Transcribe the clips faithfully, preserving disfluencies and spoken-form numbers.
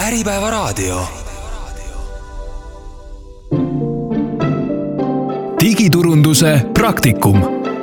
Äripäeva raadio. Digiturunduse praktikum.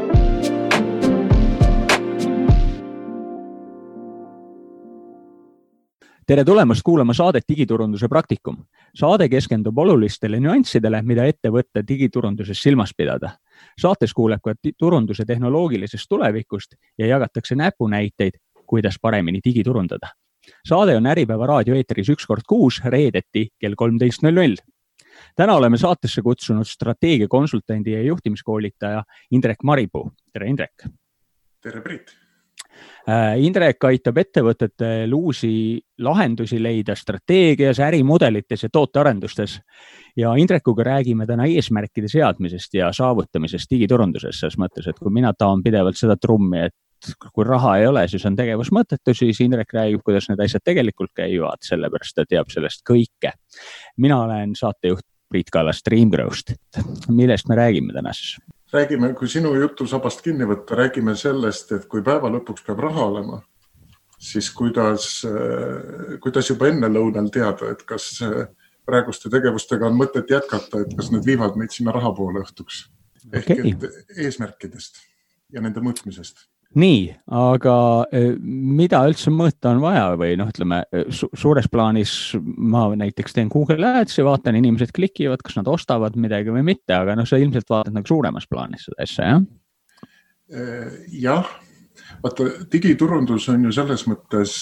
Tere tulemast kuulama saadet Digiturunduse praktikum. Saade keskendub olulistele nüanssidele, mida ettevõtte digiturunduses silmas pidada. Saates kuuleb ka turunduse tehnoloogilisest tulevikust ja jagatakse näpunäiteid, kuidas paremini digiturundada. Saade on Äripäeva raadio eetris üks kord kuus, reedeti kell kolmteist null null. Täna oleme saatesse kutsunud strateegiakonsultandi ja juhtimiskoolitaja Indrek Maripuu. Tere Indrek! Tere Priit! Indrek aitab ettevõtetel uusi lahendusi leida strateegias, ärimudelites ja tootearendustes. Ja Indrekuga räägime täna eesmärkide seadmisest ja saavutamisest digiturunduses. Selles mõttes, et kui mina tahan pidevalt seda trummi, et kui raha ei ole, siis on tegevus mõttetu, siis Indrek räägib, kuidas need asjad tegelikult käivad, sellepärast ta teab sellest kõike. Mina olen saatejuht Priit Kallas Dreamgrowst. Millest me räägime täna siis? Räägime, kui sinu jutu sabast kinni võtta, räägime sellest, et kui päeva lõpuks peab raha olema, siis kuidas, kuidas juba enne lõunal teada, et kas praeguste tegevustega on mõtet jätkata, et kas need viivad meid sinna raha poole õhtuks. Ehk okay. Et eesmärkidest ja nende mõõtmisest. Nii, aga mida üldse mõõta on vaja või noh, ütleme, su- suures plaanis ma näiteks teen Google Ads ja vaatan, inimesed klikivad, kas nad ostavad midagi või mitte, aga noh, sa ilmselt vaatad nagu suuremas plaanis seda asja, jah? Jah, vaata, digiturundus on ju selles mõttes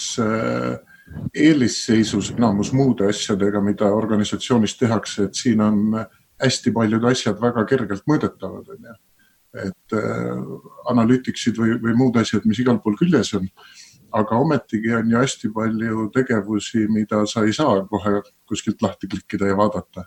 eelisseisus enamus muude asjadega, mida organisatsioonis tehakse, et siin on hästi paljud asjad väga kergelt mõõdetavad, on ju. Et äh, analüütiksid või, või muud asjad, mis igal pool küljes on, aga ometigi on ju hästi palju tegevusi, mida sa ei saa kohe kuskilt lahti klikkida ja vaadata.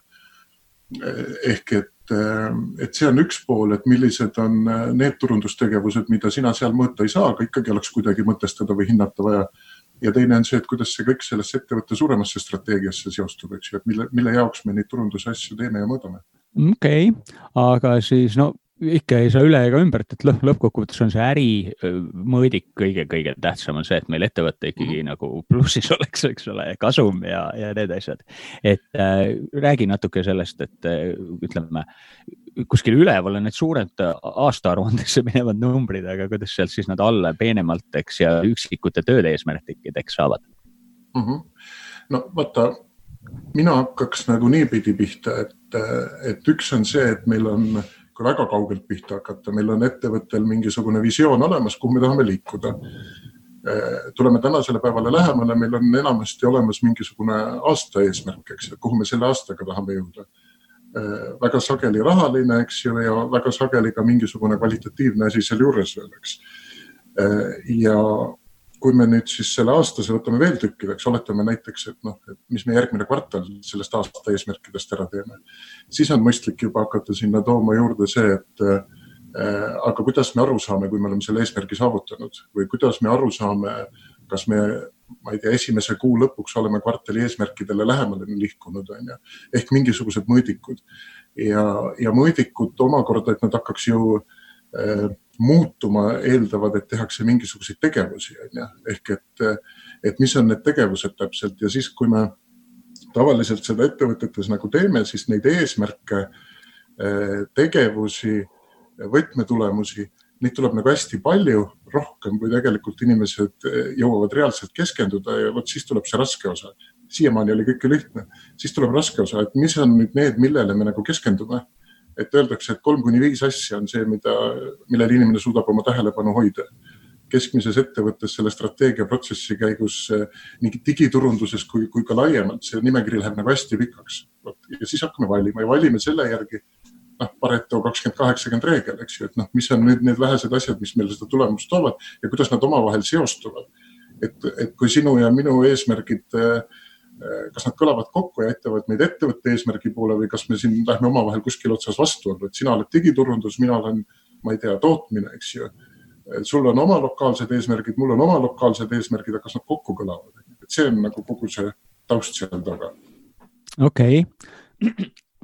Ehk et, et see on üks pool, et millised on need turundustegevused, mida sina seal mõõta ei saa, aga ikkagi oleks kuidagi mõtestada või hinnata vaja. Ja teine on see, et kuidas see kõik sellest ettevõtte suuremasse strateegiasse seostub, eks ju, et mille, mille jaoks me neid turundusasju teeme ja mõõdame. Okei, okay. Aga siis no ikka ei saa üle ega ümbert, et lõpp, lõppkokkuvõttes on see äri mõõdik kõige, kõige tähtsam on see, et meil ettevõtte ikkagi mm. nagu plussis oleks, eks ole, kasum ja, ja need asjad. Et äh, räägi natuke sellest, et äh, ütleme, kuskil üleval on need suured aastaaruandesse minevad numbrid, aga kuidas sealt siis nad alla peenemalteks ja üksikute tööde eesmärkideks saavad? Mm-hmm. No vaata, mina hakkaks nagu niipidi pihta, et, et üks on see, et meil on kui väga kaugelt pihta hakata. Meil on ettevõttel mingisugune visioon olemas, kuhu me tahame liikuda. Tuleme tänasele päevale lähemale, meil on enamasti olemas mingisugune aasta eesmärk, eks, kuhu me selle aastaga tahame jõuda. Väga sageli rahaline, eks ju, ja väga sageli ka mingisugune kvalitatiivne asi seal juures veel, eks. Ja kui me nüüd siis selle aastase võtame veel tükkideks, oletame näiteks, et, noh, et mis me järgmine kvartal sellest aasta eesmärkidest ära teeme, siis on mõistlik juba hakata sinna tooma juurde see, et äh, aga kuidas me aru saame, kui me oleme selle eesmärgi saavutanud või kuidas me aru saame, kas me, ma ei tea, esimese kuu lõpuks oleme kvartali eesmärkidele lähemale liikunud, on ju, ehk mingisugused mõõdikud. Ja, ja mõõdikud omakorda, et nad hakkaks ju äh, muutuma eeldavad, et tehakse mingisuguseid tegevusi, ehk et, et mis on need tegevused täpselt ja siis, kui me tavaliselt seda ettevõtetes nagu teeme, siis neid eesmärke, tegevusi, võtmetulemusi, neid tuleb nagu hästi palju, rohkem kui tegelikult inimesed jõuavad reaalselt keskenduda ja võt, siis tuleb see raske osa. Siiamaani oli kõik lihtne. Siis tuleb raske osa, et mis on nüüd need, millele me nagu keskendume. Et öeldakse, et kolm kuni viis asja on see, mida, millele inimene suudab oma tähelepanu hoida. Keskmises ettevõttes selle strateegiaprotsessi käigus nii digiturunduses kui, kui ka laiemalt see nimekiri läheb nagu hästi pikaks. Ja siis hakkame valima ja valime selle järgi noh, Pareto kakskümmend kaheksakümmend reegel, eks ju, et noh, mis on nüüd need vähesed asjad, mis meile seda tulemust toovad ja kuidas nad omavahel seostuvad. Et, et kui sinu ja minu eesmärgid kas nad kõlavad kokku ja ettevõt meid ettevõtte eesmärgi poole või kas me siin lähme omavahel kuskil otsas vastu olla, et sina oled digiturundus, mina olen, ma ei tea, tootmine, eks ju. Sul on oma lokaalsed eesmärgid, mul on oma lokaalsed eesmärgid, aga kas nad kokku kõlavad. Et see on nagu kogu see taust seal taga. Okei. Okay.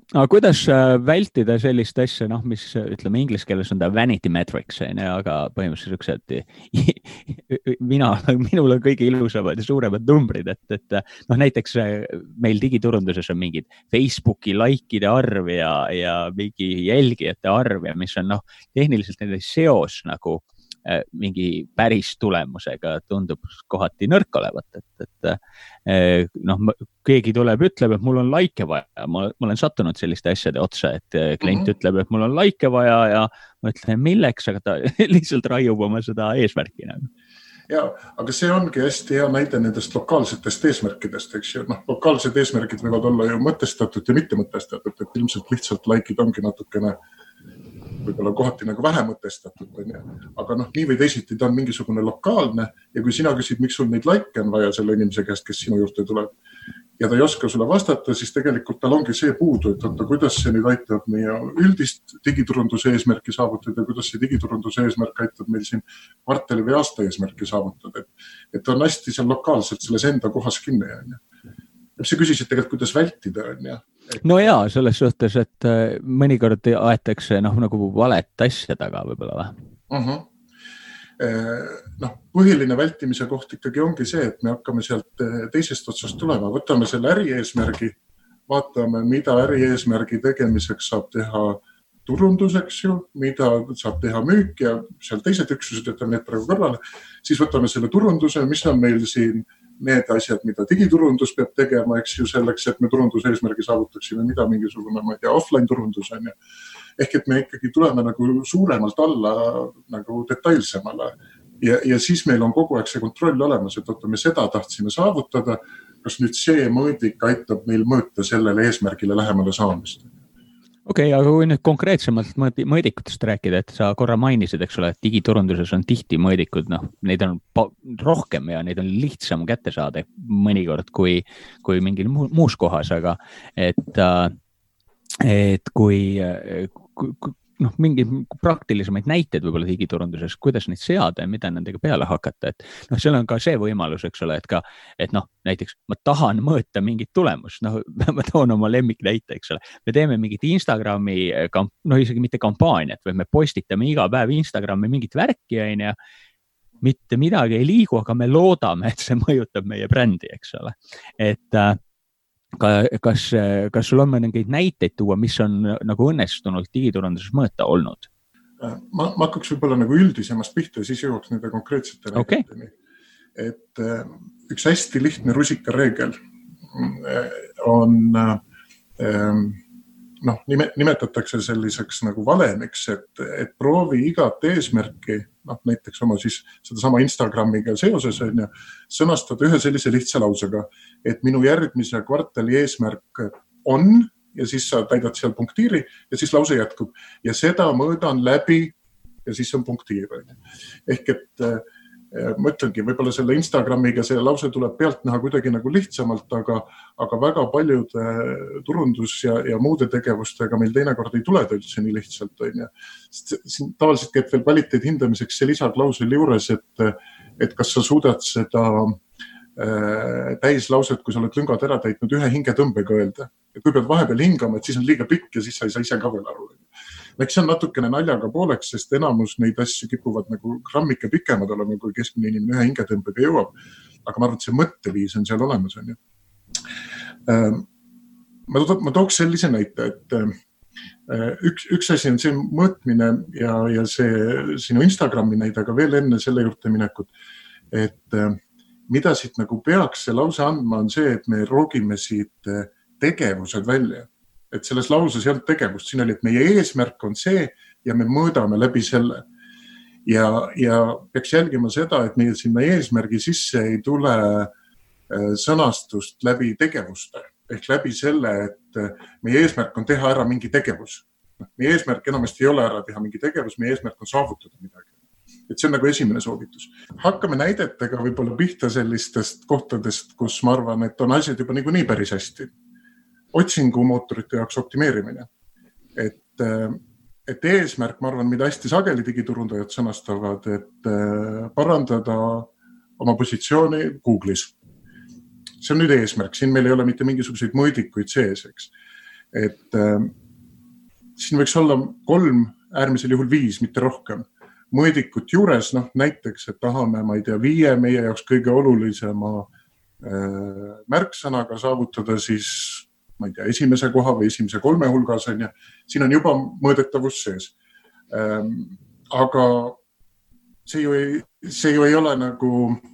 aga kuidas vältida sellist asja, noh, mis ütleme inglise keeles on ta vanity metrics, aga põhimõtteliselt siuksed, mina, minul on kõige ilusamad ja suuremad numbrid, et, et noh, näiteks meil digiturunduses on mingid Facebooki likeide arv ja, ja mingi jälgijate arv ja mis on noh, tehniliselt nende seos nagu mingi päris tulemusega tundub kohati nõrk olevat, et, et noh, keegi tuleb, ütleb, et mul on like vaja, ma, ma olen sattunud selliste asjade otsa, et klient mm-hmm. ütleb, et mul on like vaja ja ma ütlen, milleks, aga ta lihtsalt raiub oma seda eesmärki. Ja, aga see ongi hästi hea näide nendest lokaalsetest eesmärkidest, eks ju, noh, lokaalsed eesmärgid võivad olla ju mõtestatud ja mitte mõtestatud, et ilmselt lihtsalt likeid ongi natukene võib-olla kohati nagu vähe mõtestatud, aga noh, nii või teisiti ta on mingisugune lokaalne ja kui sina küsid, miks sul neid like on vaja selle inimese käest, kes sinu juurde tuleb ja ta ei oska sulle vastata, siis tegelikult tal ongi see puudu, et oota, kuidas see nüüd aitab meie üldist digiturunduse eesmärki saavutada ja kuidas see digiturunduse eesmärk aitab meil siin kvartali või aasta eesmärki saavutada, et, et on hästi seal lokaalselt selles enda kohas kinni. Sa küsisid tegelikult, kuidas vältida, on ja? No jaa, selles suhtes, et mõnikord aetakse noh, nagu valet asja taga võib-olla või? Uh-huh. Noh, põhiline vältimise koht ikkagi ongi see, et me hakkame sealt teisest otsast tulema. Võtame selle ärieesmärgi, vaatame, mida ärieesmärgi tegemiseks saab teha turunduseks ju, mida saab teha müük ja seal teised üksused, et on need praegu kõrvale. Siis võtame selle turunduse, mis on meil siin need asjad, mida digiturundus peab tegema, eks ju selleks, et me turunduse eesmärgi saavutaksime, mida mingisugune, ma ei tea, offline turundus on. Ehk et me ikkagi tuleme nagu suuremalt alla nagu detailsemale ja, ja siis meil on kogu aeg see kontroll olemas, et oota, me seda tahtsime saavutada, kas nüüd see mõõdik aitab meil mõõta sellele eesmärgile lähemale saamist. Okei, okay, aga kui nüüd konkreetsemalt mõõdikutest rääkida, et sa korra mainisid, eks ole, et digiturunduses on tihti mõõdikud, noh, neid on rohkem ja neid on lihtsam kätte saada mõnikord kui, kui mingil muus kohas, aga et, et kui, kui noh, mingi praktilisemaid näiteid võib-olla digiturunduses, kuidas neid seada ja mida nendega peale hakata, et noh, seal on ka see võimalus, eks ole, et ka, et noh, näiteks ma tahan mõõta mingit tulemust, noh, ma toon oma lemmik näite, eks ole, me teeme mingit Instagrami, noh, isegi mitte kampaaniat, või me postitame iga päev Instagrami mingit värki, ja mitte midagi ei liigu, aga me loodame, et see mõjutab meie brändi, eks ole, et Kas, kas sul on mingeid näiteid tuua, mis on nagu õnnestunult digiturunduses mõõta olnud? Ma, ma hakkaks võib-olla nagu üldisemast pihta ja siis jõuaks nende konkreetsete okay. näideteni. Et üks hästi lihtne rusikareegel on, noh, nimetatakse selliseks nagu valemiks, et, et proovi igat eesmärki, noh, näiteks oma siis sedasama Instagramiga seoses on ja sõnastada ühe sellise lihtsa lausega, et minu järgmise kvartali eesmärk on ja siis sa täidad seal punktiiri ja siis lause jätkub ja seda mõõdan läbi ja siis on punktiir. Ehk et ma ütlengi, võib-olla selle Instagramiga see lause tuleb pealt näha kuidagi nagu lihtsamalt, aga, aga väga paljude turundus ja, ja muude tegevustega meil teinekord ei tule ta üldse nii lihtsalt. On ja. Siin tavaliselt käib veel kvaliteedi hindamiseks see lisaklausel juures, et, et kas sa suudad seda äh, täislauset, kui sa oled lüngad ära täitnud, ühe hingetõmbega öelda. Et kui pead vahepeal hingama, et siis on liiga pikk ja siis sa ei saa ise ka veel aru. Eks see on natukene naljaga pooleks, sest enamus neid asju kipuvad nagu grammike pikemad olema, kui keskmine inimene ühe hingetõmbega jõuab. Aga ma arvan, et see mõtteviis on seal olemas. On ju. Ma, to- ma tooks sellise näite, et üks, üks asi on see mõõtmine ja, ja see sinu Instagrami näide, aga veel enne selle juurde minekut, et mida siit nagu peaks see lause andma on see, et me roogime siit tegevused välja. Et selles lauses ei olnud tegevust, siin oli, et meie eesmärk on see ja me mõõdame läbi selle. Ja, ja peaks jälgima seda, et meie sinna eesmärgi sisse ei tule sõnastust läbi tegevuste. Ehk läbi selle, et meie eesmärk on teha ära mingi tegevus. Meie eesmärk enamasti ei ole ära teha mingi tegevus, meie eesmärk on saavutada midagi. Et see on nagu esimene soovitus. Hakkame näidetega võib-olla pihta sellistest kohtadest, kus ma arvan, et on asjad juba nii päris hästi. Otsingumootorite jaoks optimeerimine. Et, et eesmärk, ma arvan, mida hästi sageli digiturundajad sõnastavad, et parandada oma positsiooni Google'is. See on nüüd eesmärk, siin meil ei ole mitte mingisuguseid mõõdikuid sees, eks. et äh, siin võiks olla kolm, äärmisel juhul viis, mitte rohkem mõõdikut juures, noh näiteks, et tahame, ma ei tea, viie meie jaoks kõige olulisema äh, märksõnaga saavutada siis, ma ei tea, esimese koha või esimese kolme hulgas on ja siin on juba mõõdetavus sees. Ähm, aga see ju ei, see ju ei ole nagu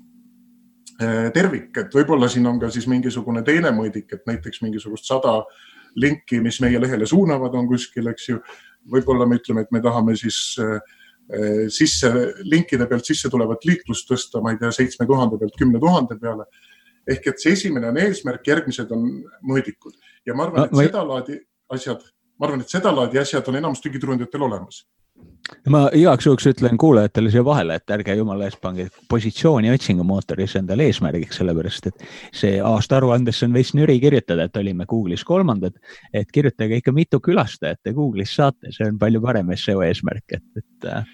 äh, tervik, et võib-olla siin on ka siis mingisugune teine mõõdik, et näiteks mingisugust sada linki, mis meie lehele suunavad on kuskil, eks ju. Võib-olla me ütleme, et me tahame siis äh, sisse, linkide pealt sisse tulevat liiklust tõsta, ma ei tea, seitsme tuhande pealt kümne tuhande peale. Ehk et see esimene on eesmärk, järgmised on mõõdikud. Ja ma arvan, et no, seda laadi asjad, ma arvan, et seda laadi asjad on enamus digiturundajatel olemas. Ma igaks juhuks ütlen kuulajatele siia vahele, et ärge jumala eest pange positsiooni otsingumootoris endale eesmärgiks, sellepärast, et see aasta aruandesse on veits nüri kirjutada, et olime Google'is kolmandad, et kirjutage ikka mitu külastajat ja Google'is saate, see on palju parem S E O eesmärk. Et,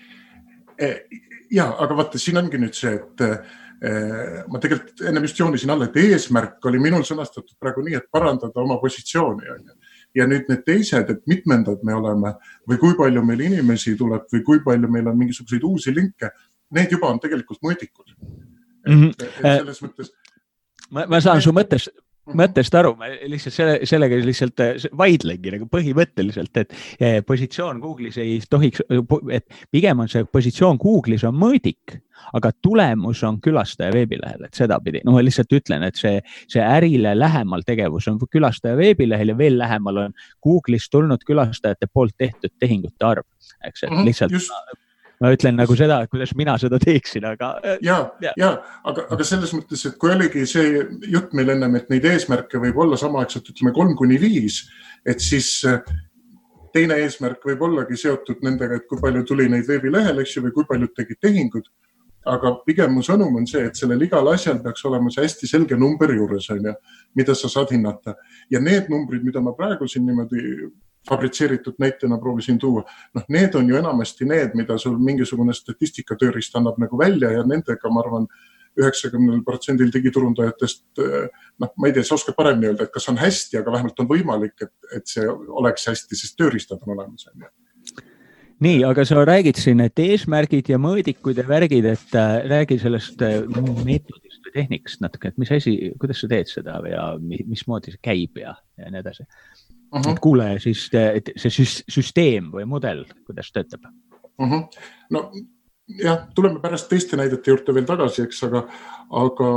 et... Ja, aga vaata, siin ongi nüüd see, et ma tegelikult ennem just joonisin alla, et eesmärk oli minul sõnastatud praegu nii, et parandada oma positsiooni. Ja nüüd need teised, et mitmendad me oleme või kui palju meil inimesi tuleb või kui palju meil on mingisuguseid uusi linke, need juba on tegelikult mõõdikud. Et, mm-hmm. et selles mõttes... Ma, ma saan su mõttest, mõttest aru, ma lihtsalt selle, sellega lihtsalt vaidlengi nagu põhimõtteliselt, et positsioon Google'is ei tohiks, et pigem on see positsioon Google'is on mõõdik, aga tulemus on külastaja veebilehel, et seda pidi. No ma lihtsalt ütlen, et see, see ärile lähemal tegevus on külastaja veebilehel ja veel lähemal on Google'is tulnud külastajate poolt tehtud tehingute arv. Eks, et lihtsalt just... ma ütlen nagu seda, kuidas mina seda teeksin, aga... Ja, ja. ja aga, aga selles mõttes, et kui oligi see jutt meil ennem, et neid eesmärke võib olla samaaegselt, ütleme kolm kuni viis, et siis teine eesmärk võib ollagi seotud nendega, et kui palju tuli neid veebilehel, eks ju, või kui palju tegid tehingud. Aga pigem mu sõnum on see, et sellel igal asjal peaks olema see hästi selge number juures, on ja, mida sa saad hinnata. Ja need numbrid, mida ma praegu siin niimoodi fabritseeritud näitena proovisin tuua, noh, need on ju enamasti need, mida sul mingisugune statistikatöörist annab nagu välja ja nendega, ma arvan, üheksakümmend protsenti digiturundajatest, noh, ma ei tea, sa oskad paremini öelda, et kas on hästi, aga vähemalt on võimalik, et, et see oleks hästi, sest tööriistad on olemas. Nii, aga sa räägid siin, et eesmärgid ja mõõdikud ja värgid, et äh, räägi sellest äh, meetodist või tehnikast natuke, et mis asi, kuidas sa teed seda ja mismoodi see käib ja, ja nii edasi. Uh-huh. Et kuule siis et see süsteem või mudel, kuidas töötab? Uh-huh. No jah, tuleme pärast teiste näidete juurde veel tagasi, eks, aga, aga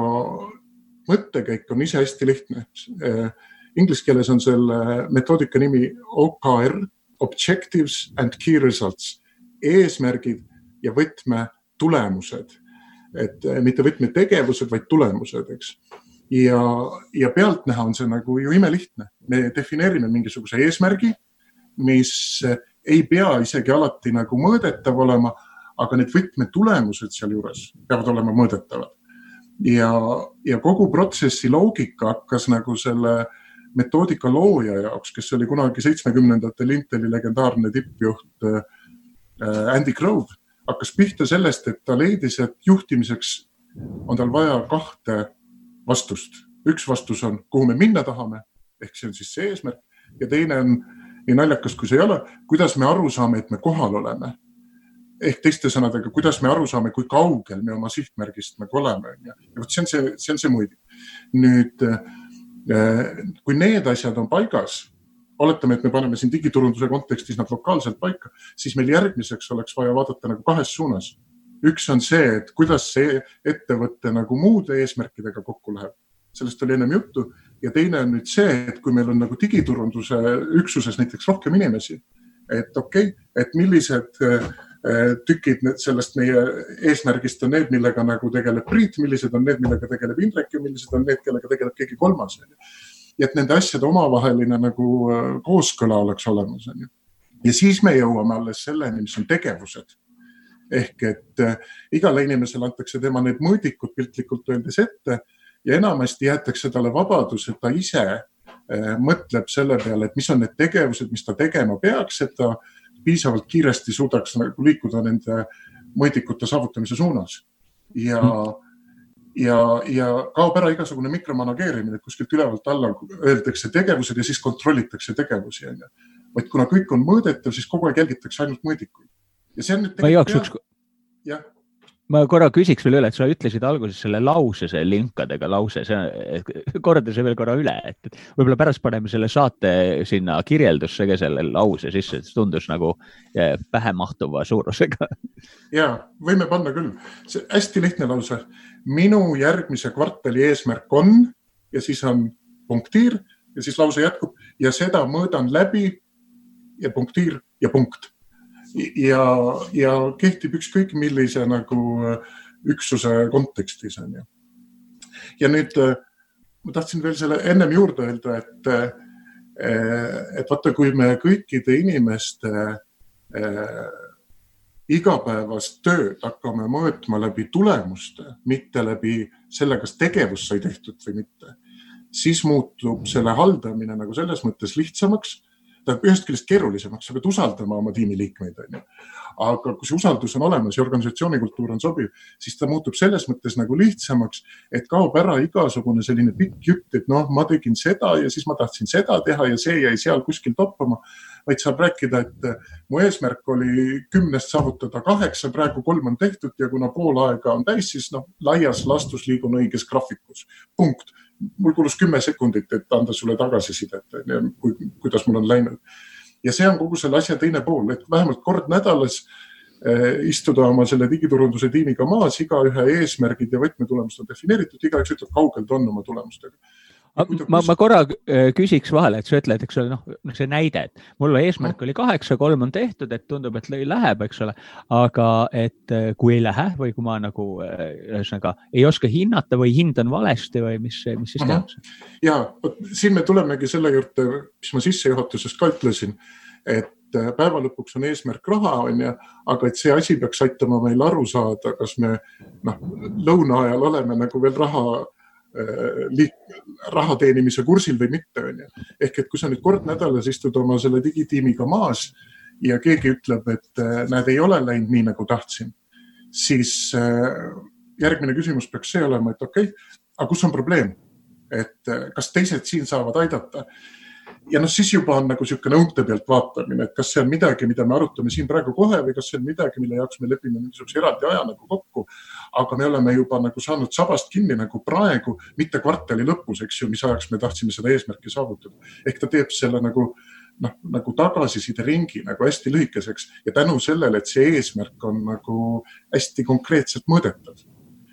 mõttekäik on ise hästi lihtne. Inglis keeles on selle metoodika nimi O K R, Objectives and Key Results, eesmärgid ja võtme tulemused. Et mitte võtme tegevused, vaid tulemused, eks. Ja, ja pealt näha on see nagu ju imelihtne. Me defineerime mingisuguse eesmärgi, mis ei pea isegi alati nagu mõõdetav olema, aga need võtme tulemused seal juures peavad olema mõõdetavad. Ja, ja kogu protsessi loogika hakkas nagu selle metoodika looja jaoks, kes oli kunagi seitsmekümnendatel Inteli legendaarne tippjuht Andy Grove, hakkas pihta sellest, et ta leidis, et juhtimiseks on tal vaja kahte vastust. Üks vastus on, kuhu me minna tahame, ehk see on siis see eesmärk, ja teine on, nii naljakas kui see ei ole, kuidas me aru saame, et me kohal oleme. Ehk teiste sõnadega, kuidas me aru saame, kui kaugel me oma sihtmärgist nagu oleme. Ja see on see, see, on see mõõdik. Nüüd, kui need asjad on paigas, oletame, et me paneme siin digiturunduse kontekstis nad lokaalselt paika, siis meil järgmiseks oleks vaja vaadata nagu kahes suunas. Üks on see, et kuidas see ettevõtte nagu muude eesmärkidega kokku läheb. Sellest oli ennem juttu. Ja teine on nüüd see, et kui meil on nagu digiturunduse üksuses näiteks rohkem inimesi, et okei, okay, et millised tükid sellest meie eesmärgist on need, millega nagu tegeleb Priit, millised on need, millega tegeleb Indrek ja millised on need, kellega tegeleb keegi kolmas. Ja et nende asjade omavaheline nagu kooskõla oleks olemas. Ja siis me jõuame alles selleni, mis on tegevused. Ehk et igale inimesele antakse tema need mõõdikud piltlikult öeldes ette ja enamasti jäetakse talle vabadus, et ta ise mõtleb selle peale, et mis on need tegevused, mis ta tegema peaks, et ta piisavalt kiiresti suudaks liikuda nende mõõdikute saavutamise suunas. Ja ja, ja kaob ära igasugune mikromanageerimine, et kuskilt ülevalt alla öeldakse tegevused ja siis kontrollitakse tegevusi. Vaid kuna kõik on mõõdetav, siis kogu aeg jälgitakse ainult mõõdikuid. Ja see on nüüd tegelikult... jah. Ma korra küsiks veel üle, et sa ütlesid alguses selle lause, see linkadega lause, see, korda see veel korra üle, et võib-olla pärast paneme selle saate sinna kirjeldusse ka selle lause sisse, et see tundus nagu pähe mahtuva suurusega. Jaa, võime panna küll. See hästi lihtne lause. Minu järgmise kvartali eesmärk on ja siis on punktiir ja siis lause jätkub ja seda mõõdan läbi ja punktiir ja punkt. Ja, ja kehtib ükskõik millise nagu üksuse kontekstis. On ju. Ja nüüd ma tahtsin veel selle ennem juurde öelda, et, et vaata, kui me kõikide inimeste eh, igapäevast tööd hakkame mõõtma läbi tulemuste, mitte läbi selle, kas tegevus sai tehtud või mitte, siis muutub selle haldamine nagu selles mõttes lihtsamaks, ta on ühest küljest keerulisemaks, sa pead usaldama oma tiimiliikmeid. Aga kui see usaldus on olemas ja organisatsioonikultuur on sobiv, siis ta muutub selles mõttes nagu lihtsamaks, et kaob ära igasugune selline pikk jutt, et noh, ma tegin seda ja siis ma tahtsin seda teha ja see jäi seal kuskil toppama, vaid saab rääkida, et mu eesmärk oli kümnest saavutada kaheksa, praegu kolm on tehtud ja kuna pool aega on täis, siis noh, laias lastus liigun õiges graafikus. Punkt. Mul kulus kümme sekundit, et anda sulle tagasisidet, kuidas mul on läinud. Ja see on kogu selle asja teine pool, et vähemalt kord nädalas istuda oma selle digiturunduse tiimiga maas, iga ühe eesmärgid ja võtmetulemust on defineeritud, iga üks ütleb kaugelt on oma tulemustega. Ma, ma korra küsiks vahele, et sa ütled, eks ole, noh, see näide, et mul eesmärk oli kaheksa, kolm on tehtud, et tundub, et läheb, eks ole, aga et kui ei lähe või kui ma nagu ühesõnaga ei oska hinnata või hindan valesti või mis, mis siis tehakse? Ja, siin me tulemegi selle juurde, mis ma sissejuhatuses ka ütlesin, et päeva lõpuks on eesmärk raha, on ja, aga et see asi peaks aitama meil aru saada, kas me noh, lõuna ajal oleme nagu veel raha liik, raha teenimise kursil või mitte. Ehk et kui sa nüüd kord nädalas istud oma selle digitiimiga maas ja keegi ütleb, et näed ei ole läinud nii, nagu tahtsin, siis järgmine küsimus peaks see olema, et okei, okay, aga kus on probleem? Et kas teised siin saavad aidata? Ja noh, siis juba on nagu niisugune õunte pealt vaatamine, et kas see on midagi, mida me arutame siin praegu kohe või kas see on midagi, mille jaoks me lepime mingisuguse eraldi aja nagu kokku, aga me oleme juba nagu saanud sabast kinni nagu praegu, mitte kvartali lõpus, eks ju, mis ajaks me tahtsime seda eesmärki saavutada. Ehk ta teeb selle nagu, noh, nagu tagasiside ringi nagu hästi lühikeseks ja tänu sellele, et see eesmärk on nagu hästi konkreetselt mõõdetav.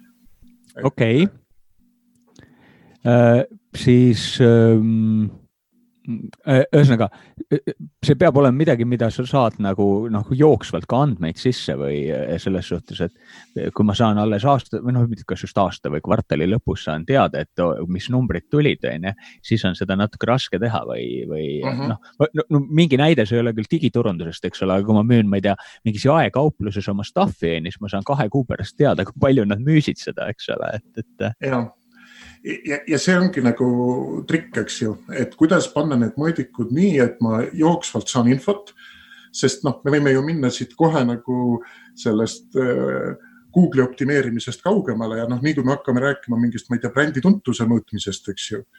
Okei. Okay. Uh, siis... Um... Ühesõnaga, see peab olema midagi, mida sa saad nagu, nagu jooksvalt ka andmeid sisse või selles suhtes, et kui ma saan alles aasta, või noh, kas just aasta või kvartali lõpus saan teada, et mis numbrid tulid, siis on seda natuke raske teha või, või uh-huh. noh, no, mingi näide, see ei ole küll digiturundusest, eks ole, aga kui ma müün, ma ei tea, mingis jaekaupluses oma staffi, siis ma saan kahe kuu pärast teada, kui palju nad müüsid seda, eks ole, et, et... Ja. Ja, ja see ongi nagu trikk, eks ju, et kuidas panna need mõõdikud nii, et ma jooksvalt saan infot, sest noh, me võime ju minna siit kohe nagu sellest äh, Google'i optimeerimisest kaugemale ja noh, nii kui me hakkame rääkima mingist, ma ei tea, brändi tuntuse mõõtmisest, eks ju,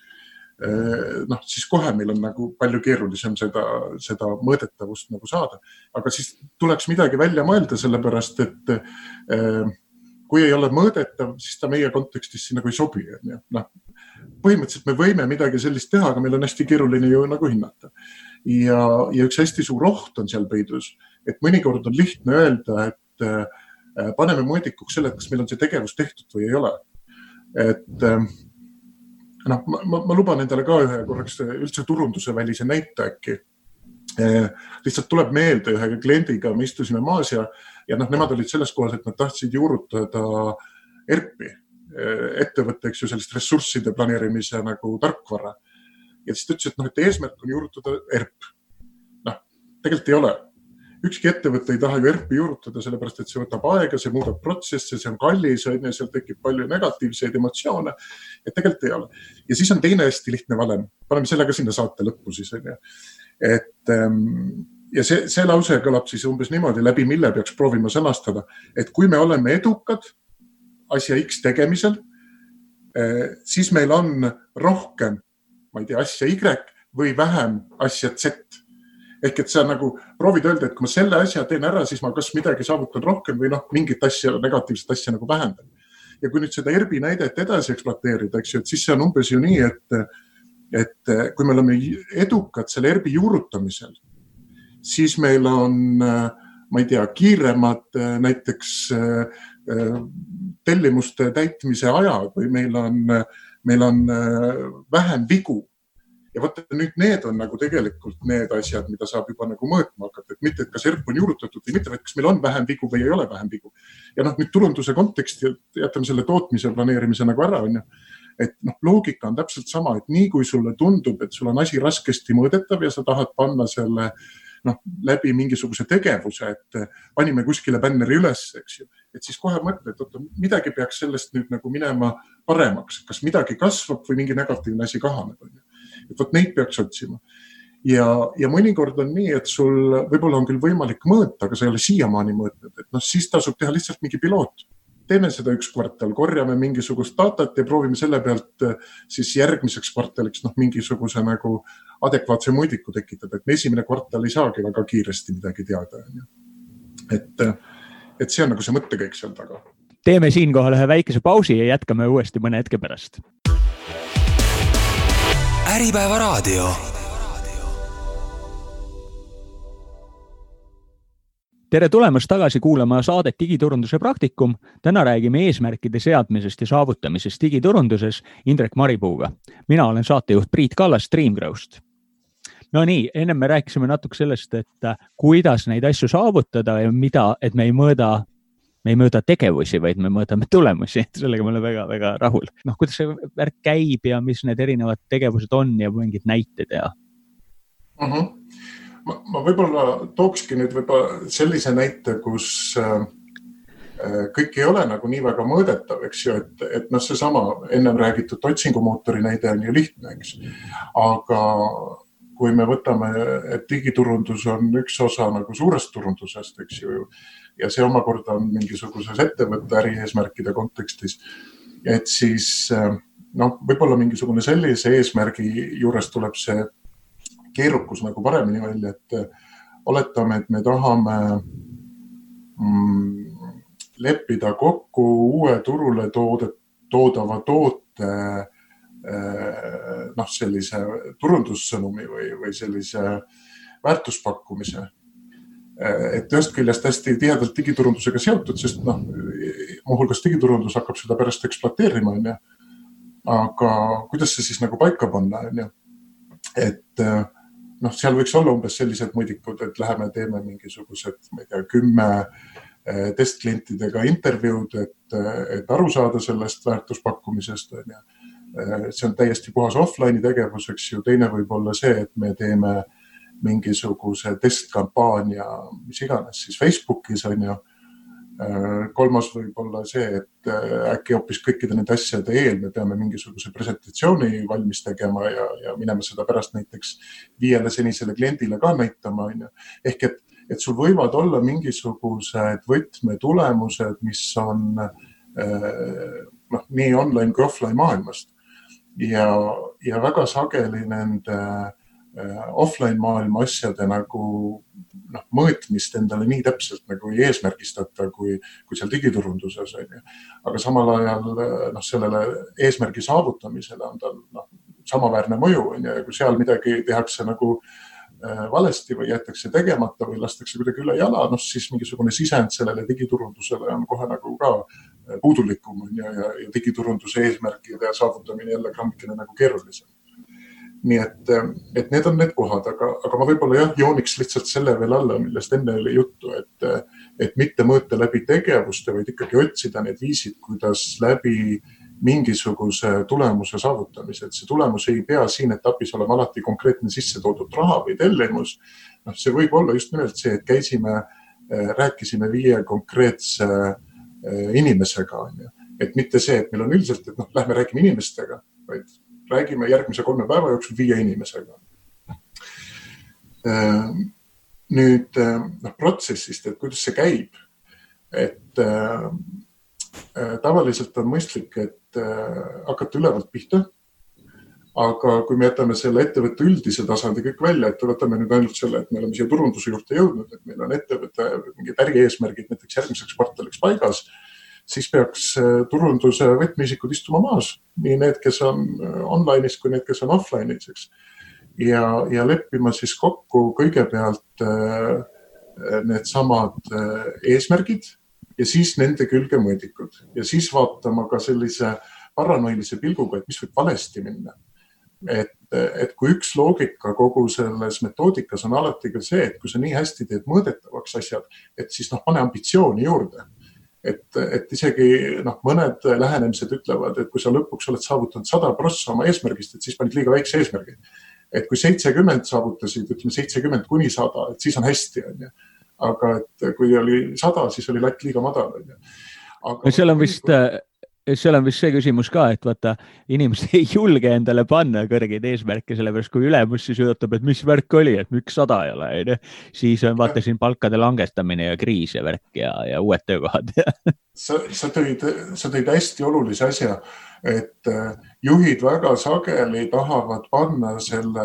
äh, noh, siis kohe meil on nagu palju keerulisem seda, seda mõõdetavust nagu saada. Aga siis tuleks midagi välja mõelda, sellepärast, et äh, kui ei ole mõõdetav, siis ta meie kontekstis siin nagu ei sobi. No, põhimõtteliselt me võime midagi sellist teha, aga meil on hästi keeruline ju nagu hinnata. Ja, ja üks hästi suur oht on seal peidus, et mõnikord on lihtne öelda, et äh, paneme mõõdikuks selle, et kas meil on see tegevus tehtud või ei ole. Et äh, noh, ma, ma, ma luban endale ka ühe korraks üldse turunduse välise näite äkki. Eh, lihtsalt tuleb meelde ühe kliendiga, me istusime maas ja, ja noh, nemad olid selles kohas, et nad tahtsid juurutada E R P-i, ettevõtteks ju sellist ressursside planeerimise nagu tarkvara. Ja siis ta ütles, et noh, et eesmärk on juurutada E R P. Noh, tegelikult ei ole. Ükski ettevõte ei taha ju E R P-i juurutada, sellepärast, et see võtab aega, see muudab protsesse, see on kallis, seal tekib palju negatiivseid emotsioone, et tegelikult ei ole. Ja siis on teine hästi lihtne valem. Paneme selle ka sinna saate lõppu siis. Et, ja see, see lause kõlab siis umbes niimoodi, läbi mille peaks proovima sõnastada, et kui me oleme edukad asja X tegemisel, siis meil on rohkem, ma ei tea, asja Y või vähem asja Z. Ehk et sa nagu proovid öelda, et kui ma selle asja teen ära, siis ma kas midagi saavutan rohkem või noh, mingit asja, negatiivset asja nagu vähendan. Ja kui nüüd seda ERBi näidet edasi ekspluateerida, eks ju, et siis see on umbes ju nii, et, et kui me oleme edukad selle ERBi juurutamisel, siis meil on, ma ei tea, kiiremad näiteks tellimuste täitmise ajad või meil on, meil on vähem vigu. Ja võtta nüüd need on nagu tegelikult need asjad, mida saab juba nagu mõõtma hakata, et mitte, et kas ERP on juurutatud või mitte, vaid kas meil on vähem vigu või ei ole vähem vigu. Ja noh, nüüd turunduse konteksti, jätame selle tootmise planeerimise nagu ära, on ju. Et noh, loogika on täpselt sama, et nii kui sulle tundub, et sul on asi raskesti mõõdetav ja sa tahad panna selle noh, läbi mingisuguse tegevuse, et panime kuskile bänneri üles, eks ju. Et siis kohe mõtle, et oota, midagi peaks sellest nüüd nagu minema paremaks, kas midagi kasvab või mingi negatiivne asi kahaneb, on ju. Et võt neid peaks otsima. Ja, ja mõnikord on nii, et sul võib-olla on küll võimalik mõõta, aga sa ei ole siiamaani mõõtnud, et noh, siis tasub teha lihtsalt mingi piloot. Teeme seda üks kvartal, korjame mingisugust datat ja proovime selle pealt siis järgmiseks kvartaliks noh, mingisuguse nagu adekvaatse mõõdiku tekitada, et me esimene kvartal ei saagi väga kiiresti midagi teada. Et, et see on nagu see mõttekäik seal taga. Teeme siinkohal ühe väikese pausi ja jätkame uuesti mõne hetke pärast. Äripäeva raadio. Tere tulemast tagasi kuulama saadet Digiturunduse praktikum. Täna räägime eesmärkide seadmisest ja saavutamisest digiturunduses Indrek Maripuuga. Mina olen saatejuht Priit Kallas Streamgrowst. No nii, enne me rääkisime natuke sellest, et kuidas neid asju saavutada ja mida, et me ei mõõda me ei mõõda tegevusi, vaid me mõõdame tulemusi. Sellega me oleme väga, väga rahul. Noh, kuidas see värk käib ja mis need erinevad tegevused on ja mingid näited ja? Uh-huh. Ma, ma võib-olla tookski nüüd võib-olla sellise näite, kus äh, kõik ei ole nagu nii väga mõõdetav, eks ju, et, et noh, see sama ennem räägitud otsingumootori näide on ju lihtne, eks. Aga kui me võtame, et digiturundus on üks osa nagu suurest turundusest, eks ju, ja see omakorda on mingisuguses ettevõtte äri eesmärkide kontekstis, et siis noh, võib-olla mingisugune sellise eesmärgi juures tuleb see keerukus nagu paremini välja, et oletame, et me tahame mm, leppida kokku uue turule toode, toodava toote noh, sellise turundussõnumi või, või sellise väärtuspakkumise. Et ühest küljest hästi tihedalt digiturundusega seotud, sest noh, muuhulgas digiturundus hakkab seda pärast ekspluateerima, on ju. Aga kuidas see siis nagu paika panna, on ju? Et noh, seal võiks olla umbes sellised mõõdikud, et läheme teeme mingisugused, ma ei tea, kümme testklientidega intervjuud, et, et aru saada sellest väärtuspakkumisest, on ju. See on täiesti puhas offline'i tegevus, eks ju. Teine võib olla see, et me teeme mingisuguse testkampaania, mis iganes siis Facebookis, on ju. Kolmas võib olla see, et äkki hoopis kõikide need asjade eel me peame mingisuguse presentatsiooni valmis tegema ja, ja minema seda pärast näiteks viiele senisele kliendile ka näitama, on ju. Ehk et, et sul võivad olla mingisugused võtmetulemused, mis on noh, nii online kui offline maailmast. Ja, ja väga sageli nende offline maailma asjade nagu noh, mõõtmist endale nii täpselt nagu ei eesmärgistata kui, kui seal digiturunduses. Aga samal ajal noh, sellele eesmärgi saavutamisele on tal noh, samaväärne mõju. Ja kui seal midagi tehakse nagu valesti või jäetakse tegemata või lastakse kuidagi üle jala, noh, siis mingisugune sisend sellele digiturundusele on kohe nagu ka puudulikum ja, ja, ja digiturunduse eesmärkide saavutamine jälle grammikene nagu keerulisem. Nii et, et need on need kohad, aga, aga ma võib-olla jah, jooniks lihtsalt selle veel alla, millest enne oli juttu, et, et mitte mõõta läbi tegevuste, vaid ikkagi otsida need viisid, kuidas läbi mingisuguse tulemuse saavutamise. Et see tulemus ei pea siin etapis olema alati konkreetne sisse toodud raha või tellimus. No, see võib olla just nimelt see, et käisime, rääkisime viie konkreetse inimesega. Et mitte see, et meil on üldiselt, et noh, lähme räägime inimestega, vaid räägime järgmise kolme päeva jooksul viie inimesega. Nüüd noh, protsessist, et kuidas see käib. Et tavaliselt on mõistlik, et et hakata ülevalt pihta. Aga kui me jätame selle ettevõtte üldise tasandi kõik välja, et võtame nüüd ainult selle, et me oleme siia turunduse juurde jõudnud, et meil on ettevõtte mingid ärieesmärgid näiteks järgmiseks kvartaliks paigas, siis peaks turunduse võtmeisikud istuma maas, nii need, kes on online'is kui need, kes on offline'is, eks. Ja, ja leppima siis kokku kõigepealt need samad eesmärgid ja siis nende külge mõõdikud. Ja siis vaatama ka sellise paranoilise pilguga, et mis võib valesti minna. Et, et kui üks loogika kogu selles metoodikas on alati ka see, et kui sa nii hästi teed mõõdetavaks asjad, et siis noh, pane ambitsiooni juurde. Et, et isegi noh, mõned lähenemised ütlevad, et kui sa lõpuks oled saavutanud sada prossa oma eesmärgist, et siis panid liiga väikse eesmärgi. Et kui seitsekümmend saavutasid, ütleme seitsekümmend kuni sada, et siis on hästi. On ju. Aga et kui oli sada, siis oli latt liiga madal. On ju. Aga seal on vist... seal on vist see küsimus ka, et vaata, inimesed ei julge endale panna kõrgeid eesmärke, sellepärast kui ülemus siis ütleb, et mis värk oli, et miks sada ei ole, ei? Siis on vaata siin palkade langestamine ja kriis ja värk ja, ja uued töökohad. sa, sa, tõid, sa tõid hästi olulise asja, et juhid väga sageli tahavad panna selle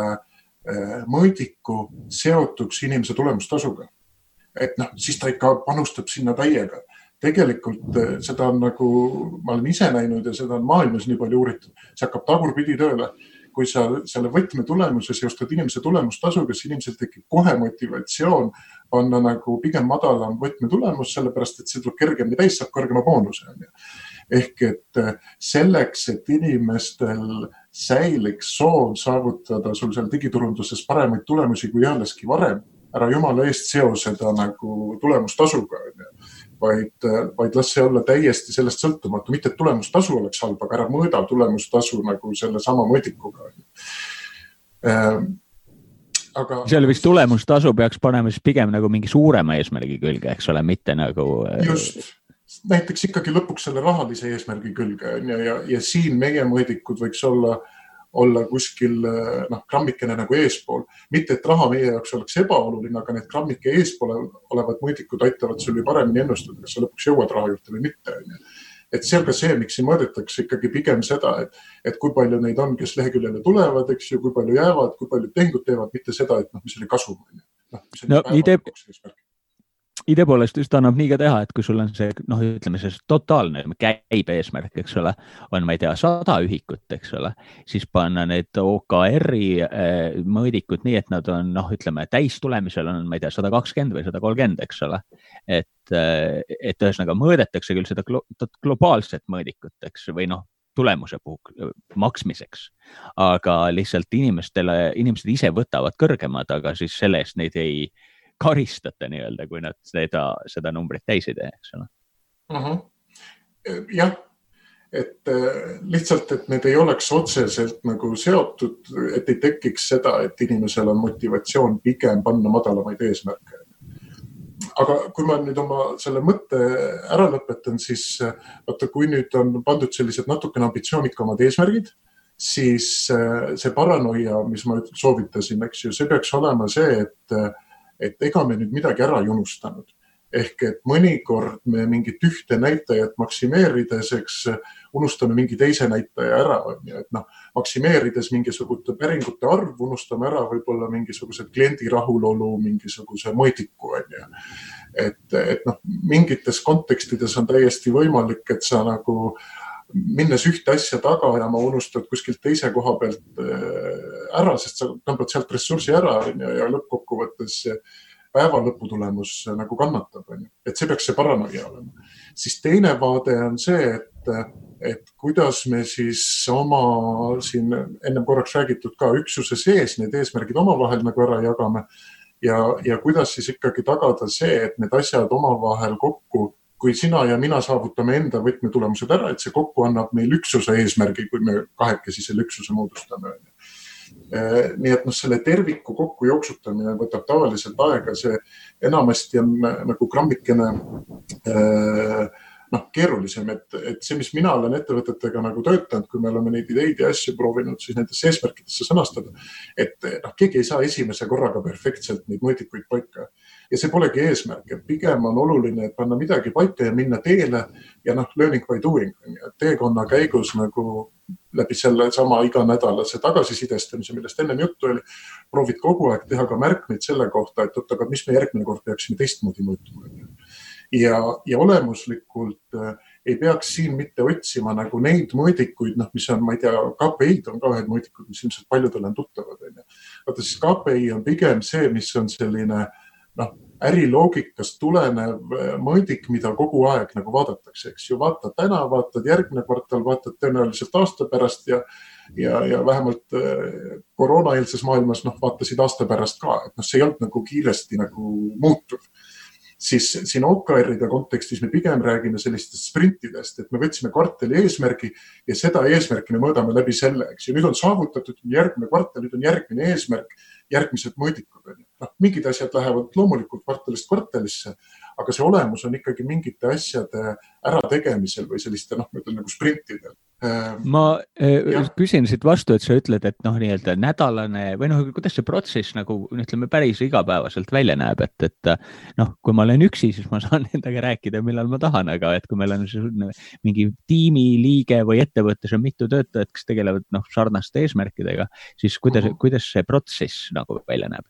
mõõdiku seotuks inimese tulemustasuga. Et noh, siis ta ikka panustab sinna täiega. Tegelikult seda on nagu, ma olen ise näinud ja seda on maailmas nii palju uuritud, see hakkab tagurpidi tööle. Kui sa selle võtme tulemuse seostad inimese tulemustasuga, siis inimesel tekib kohe motivatsioon panna nagu pigem madalam võtme tulemus, sellepärast et see tuleb kergemini täis, saab kõrgema boonuse. Ehk et selleks, et inimestel säiliks soov saavutada sul seal digiturunduses paremaid tulemusi kui jääleski varem, ära jumala eest seo seda nagu tulemustasuga. Vaid, vaid las see olla täiesti sellest sõltumatu. Mitte et tulemustasu oleks halb, aga ära mõõda tulemustasu nagu selle sama mõõdikuga. Aga... seal vist tulemustasu peaks panema siis pigem nagu mingi suurema eesmärgi külge, eks ole, mitte nagu... Just, näiteks ikkagi lõpuks selle rahalise eesmärgi külge ja, ja, ja siin meie mõõdikud võiks olla olla kuskil noh, grammikene nagu eespool. Mitte, et raha meie jaoks oleks ebaoluline, aga need grammike eespool olevad mõõdikud aitavad sul ju paremini ennustada, kas sa lõpuks jõuad raha juurde või mitte. Et seal ka see, miks siin mõõdetakse ikkagi pigem seda, et, et kui palju neid on, kes leheküljele tulevad, eks ju, kui palju jäävad, kui palju tehingud teevad, mitte seda, et noh, mis oli kasum. No, no idee... idee poolest just annab nii ka teha, et kui sul on see, noh, ütleme, see totaalne käibe eesmärk, eks ole, on, ma ei tea, sada ühikut, eks ole, siis panna need O K R-i mõõdikud nii, et nad on, noh, ütleme, täistulemisel on, ma ei tea, sada kakskümmend või sada kolmkümmend, eks ole, et, et ühesõnaga mõõdetakse küll seda globaalset mõõdikut, eks, või noh, tulemuse puhul maksmiseks, aga lihtsalt inimestele, inimesed ise võtavad kõrgemad, aga siis selle eest neid ei karistada nii-öelda, kui nad seda, seda numbrit täis ei tee, eks ole. Uh-huh. Jah, et lihtsalt, et need ei oleks otseselt nagu seotud, et ei tekiks seda, et inimesel on motivatsioon pigem panna madalamaid eesmärke. Aga kui ma nüüd oma selle mõtte ära lõpetan, siis vaata, kui nüüd on pandud sellised natukene ambitsioonikamad eesmärgid, siis see paranoia, mis ma soovitasin, eks ju, see peaks olema see, et et ega me nüüd midagi ära ei unustanud. Ehk et mõnikord me mingit ühte näitajat maksimeerides, eks unustame mingi teise näitaja ära. Et noh, maksimeerides mingisugute päringute arv, unustame ära võib-olla mingisugused kliendi rahulolu, mingisuguse mõõdiku. Et, et noh, mingites kontekstides on täiesti võimalik, et sa nagu minnes ühte asja taga ja ma unustad kuskilt teise koha pealt ära, sest sa tõmbad sealt ressursi ära ja lõppkokkuvõttes päeva lõputulemus nagu kannatab. Et see peaks see paranoia olema. Siis teine vaade on see, et, et kuidas me siis oma siin ennem korraks räägitud ka üksuse sees need eesmärgid omavahel nagu ära jagame ja, ja kuidas siis ikkagi tagada see, et need asjad omavahel kokku, kui sina ja mina saavutame enda võtmetulemused ära, et see kokku annab meil üksuse eesmärgi, kui me kahekesi selle üksuse moodustame. Nii et noh, selle terviku kokku jooksutamine võtab tavaliselt aega, see enamasti on nagu grammikene noh, keerulisem, et, et see, mis mina olen ettevõtetega nagu töötanud, kui me oleme neid ideid ja asju proovinud, siis nendesse eesmärkidesse sõnastada, et noh, keegi ei saa esimese korraga perfektselt neid mõõdikuid paika. Ja see polegi eesmärk, et pigem on oluline, et panna midagi paika ja minna teele ja noh, learning by doing. Teekonna käigus nagu läbi selle sama iganädalase tagasisidestamise, millest ennem juttu oli, proovid kogu aeg teha ka märkmeid selle kohta, et oot, aga mis me järgmine kord peaksime teistmoodi mõõtuma. Ja, ja olemuslikult äh, ei peaks siin mitte otsima nagu neid mõõdikuid, noh, mis on, ma ei tea, K P I-d on ka ühed mõõdikud, mis ilmselt paljudel on tuttavad. Vaata, siis K P I on pigem see, mis on selline noh, äriloogikast tulenev mõõdik, mida kogu aeg nagu vaadatakse, eks ju, vaatad täna, vaatad järgmine kvartal, vaatad tõenäoliselt aasta pärast ja, ja, ja vähemalt koroonaeelses maailmas noh, vaatasid aasta pärast ka, et noh, see ei olnud nagu kiiresti nagu muutuv. Siis siin O K R-ide kontekstis me pigem räägime sellistest sprintidest, et me võtsime kvartali eesmärgi ja seda eesmärki me mõõdame läbi selle, eks ju. Nüüd on saavutatud järgmine kvartal, nüüd on järgmine eesmärk, järgmised mõõdikud. No, mingid asjad lähevad loomulikult kvartalist kvartalisse, aga see olemus on ikkagi mingite asjade ärategemisel või selliste noh, nagu sprintidel. Ma ja. küsin siit vastu, et sa ütled, et noh, nii-öelda nädalane või noh, kuidas see protsess nagu ütleme päris igapäevaselt välja näeb, et, et noh, kui ma olen üksi, siis ma saan endaga rääkida, millal ma tahan, aga et kui meil on mingi tiimi liige või ettevõttes on mitu töötajat, kes tegelevad noh, sarnaste eesmärkidega, siis kuidas, uh-huh. kuidas see protsess nagu välja näeb?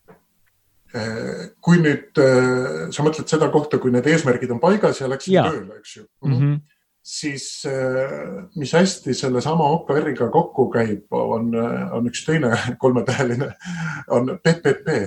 Kui nüüd, sa mõtled seda kohta, kui need eesmärgid on paigas ja läksid ja. tööle, eks ju, mm-hmm. siis mis hästi selle sama O K R-iga kokku käib, on, on üks teine kolmetäheline, on P P P,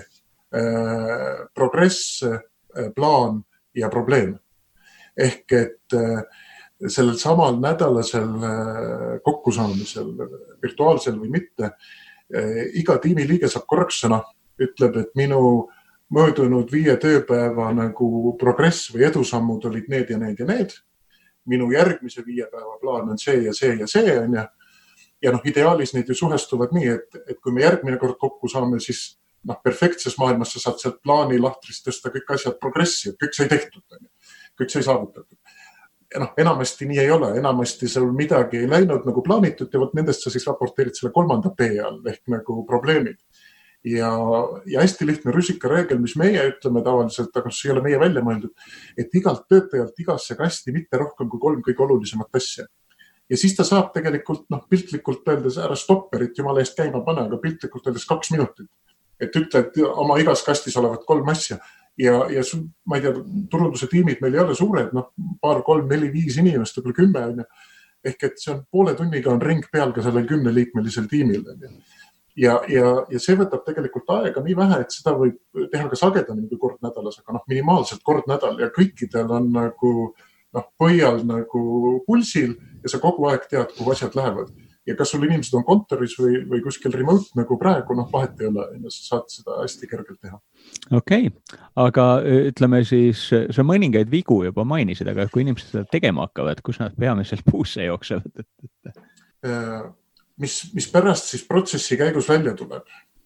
progress, plaan ja probleem. Ehk et sellel samal nädalasel kokkusaamisel, virtuaalsel või mitte, iga tiimi liige saab korraks sõna, ütleb, et minu möödunud viie tööpäeva nagu progress või edusammud olid need ja need ja need. Minu järgmise viie päeva plaan on see ja see ja see. On ja ja noh, ideaalis neid ju suhestuvad nii, et, et kui me järgmine kord kokku saame, siis noh, perfektses maailmas sa saad sealt plaani lahtrist tõsta kõik asjad progressi, et kõik sai tehtud, kõik sai saavutatud. Ja noh, enamasti nii ei ole, enamasti sul midagi ei läinud nagu plaanitud ja võt nendest sa siis raporteerid selle kolmanda P all ehk nagu probleemid. Ja, ja hästi lihtne rusikareegel, mis meie ütleme tavaliselt, aga see ei ole meie välja mõeldud, et igalt töötajalt igasse kasti mitte rohkem kui kolm kõige olulisemat asja. Ja siis ta saab tegelikult, noh, piltlikult öeldes ära stopperit jumala eest käima pane, aga piltlikult öeldes kaks minutit. Et ütled oma igas kastis olevat kolm asja ja, ja ma ei tea, turunduse tiimid meil ei ole suured, noh, paar, kolm, neli, viis inimest, võib-olla kümme on. Ehk et see on poole tunniga on ring peal ka sellel kümneliikmelisel tiimil. Ja, ja, ja see võtab tegelikult aega nii vähe, et seda võib teha ka sagedamini kui kord nädalas, aga noh, minimaalselt kord nädal ja kõikidel on nagu noh, põhjal nagu pulsil ja sa kogu aeg tead, kuhu asjad lähevad. Ja kas sul inimesed on kontoris või, või kuskil remote nagu praegu, noh, vahet ei ole, ja sa saad seda hästi kergelt teha. Okei, okay. Aga ütleme siis, sa mõningaid vigu juba mainisid, aga kui inimesed seda tegema hakkavad, kus nad peamiselt puusse jooksevad? Et, et... Mis, mis pärast siis protsessi käigus välja tuleb.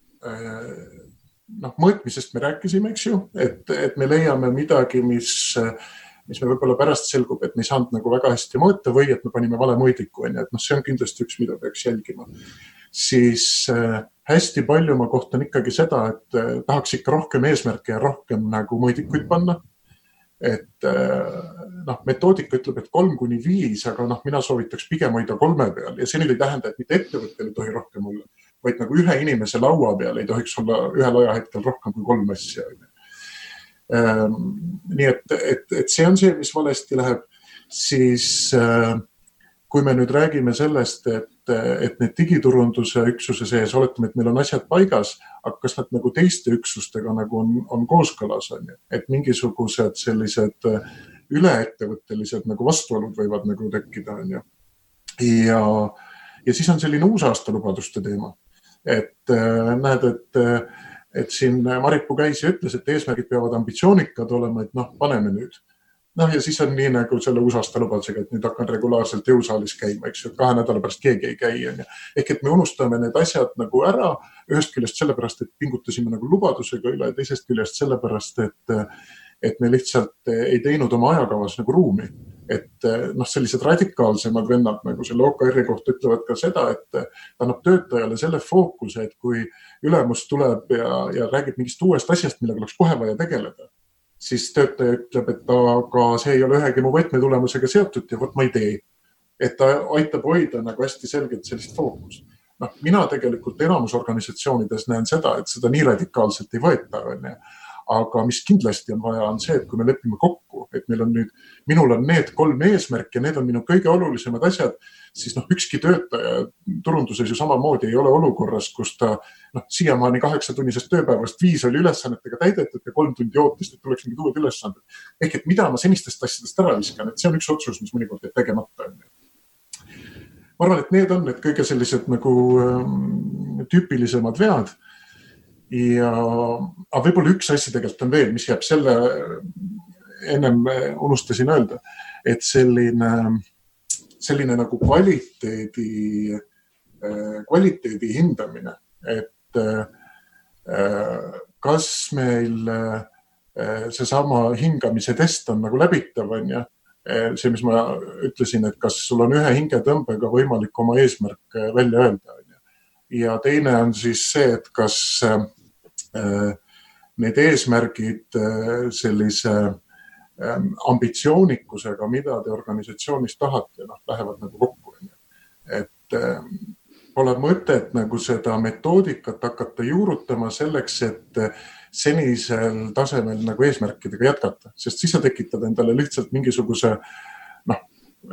Noh, mõõtmisest me rääkisime, eks ju, et, et me leiame midagi, mis, mis me võib-olla pärast selgub, et me ei saanud nagu väga hästi mõõta või et me panime vale mõõdiku. Et noh, see on kindlasti üks, mida peaks jälgima. Siis hästi palju ma kohtan ikkagi seda, et tahaks ikka rohkem eesmärke ja rohkem nagu mõõdikuid panna. Et noh, metoodika ütleb, et kolm kuni viis, aga noh, mina soovitaks pigem hoida kolme peal ja see nüüd ei tähenda, et mitte ettevõttel ei tohi rohkem olla, vaid nagu ühe inimese laua peal ei tohiks olla ühel ajahetkel rohkem kui kolm asja. Nii et, et, et see on see, mis valesti läheb, siis kui me nüüd räägime sellest, et, et need digiturunduse üksuse sees, oletame, et meil on asjad paigas, aga kas nad nagu teiste üksustega nagu on, on kooskõlas, on ju? Et mingisugused sellised üleettevõttelised nagu vastuolud võivad nagu tekkida, on ju. Ja, ja siis on selline uusaastolubaduste teema. Et näed, et, et siin Maripu käis ja ütles, et eesmärgid peavad ambitsioonikad olema, et noh, paneme nüüd. Noh, ja siis on nii nagu selle uusaasta lubadusega, et nüüd hakkan regulaarselt jõusaalis käima, eks ju, et kahe nädala pärast keegi ei käi. Ehk et me unustame need asjad nagu ära, ühest küljest sellepärast, et pingutasime nagu lubadusega üle, teisest küljest sellepärast, et, et me lihtsalt ei teinud oma ajakavas nagu ruumi. et noh, sellised radikaalsemad vennad nagu selle O K R-i kohta ütlevad ka seda, et ta annab töötajale selle fookuse, et kui ülemus tuleb ja, ja räägib mingist uuest asjast, millega oleks kohe vaja tegeleda, siis töötaja ütleb, et aga see ei ole ühegi mu võtmetulemusega seotud ja võt ma ei tee. Et ta aitab hoida nagu hästi selgelt sellist fookust. Noh, mina tegelikult enamus organisatsioonides näen seda, et seda nii radikaalselt ei võeta. Aga mis kindlasti on vaja, on see, et kui me lepime kokku, et meil on nüüd, minul on need kolm eesmärki ja need on minu kõige olulisemad asjad, siis noh, ükski töötaja turunduses ju samamoodi ei ole olukorras, kus ta noh, siiamaani kaheksatunnisest tööpäevast viis oli ülesannetega täidetud ja kolm tundi ootist, et tuleks mingid uued ülesanded. Ehk et mida ma senistest asjadest ära viskan, et see on üks otsus, mis mõnikord jääb tegemata. Ma arvan, et need on need kõige sellised nagu ähm, tüüpilisemad vead. Ja aga võib-olla üks asi tegelikult on veel, mis jääb selle, ennem unustasin öelda, et selline, selline nagu kvaliteedi, kvaliteedi hindamine, et kas meil seesama hingamise test on nagu läbitav, on ja see, mis ma ütlesin, et kas sul on ühe hingetõmbega võimalik oma eesmärk välja öelda. Ja teine on siis see, et kas need eesmärgid sellise ambitsioonikusega, mida te organisatsioonis tahate, noh, lähevad nagu kokku. Et pole mõtet nagu seda metoodikat hakata juurutama selleks, et senisel tasemel nagu eesmärkidega jätkata, sest siis sa tekitad endale lihtsalt mingisuguse noh,